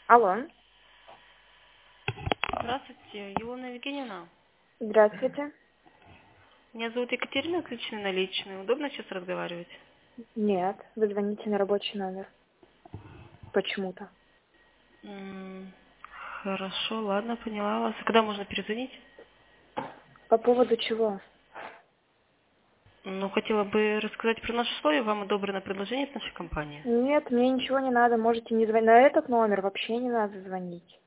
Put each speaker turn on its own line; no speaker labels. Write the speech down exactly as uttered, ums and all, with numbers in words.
Алло.
Здравствуйте, Илона Евгеньевна.
Здравствуйте.
Меня зовут Екатерина, отключены наличные. Удобно сейчас разговаривать?
Нет, вы звоните на рабочий номер. Почему-то.
М, Хорошо, ладно, поняла вас. А когда можно перезвонить?
По поводу чего?
Ну, хотела бы рассказать про наши условия. Вам одобрено предложение от нашей компании.
Нет, мне ничего не надо. Можете не звонить. На этот номер вообще не надо звонить.